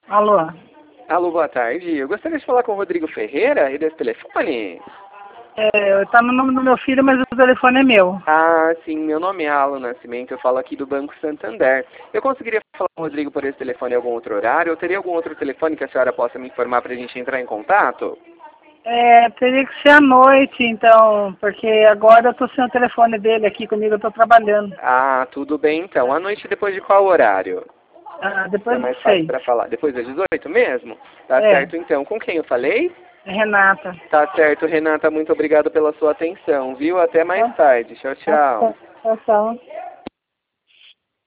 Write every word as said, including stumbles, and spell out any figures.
Alô? Alô, boa tarde. Eu gostaria de falar com o Rodrigo Ferreira e desse telefone. É, tá no nome do meu filho, mas o telefone é meu. Ah, sim, meu nome é Alan Nascimento, eu falo aqui do Banco Santander. Eu conseguiria falar com o Rodrigo por esse telefone em algum outro horário? Ou teria algum outro telefone que a senhora possa me informar para a gente entrar em contato? É, teria que ser à noite, então, porque agora eu tô sem o telefone dele aqui comigo, eu tô trabalhando. Ah, tudo bem então. À noite depois de qual horário? Ah, É depois mais de fácil seis. para falar. Depois das dezoito mesmo? Tá É, certo então. Com quem eu falei? é Renata. Tá certo, Renata. Muito obrigado pela sua atenção, viu? Até mais tarde. Tchau, tchau. Tchau, tchau.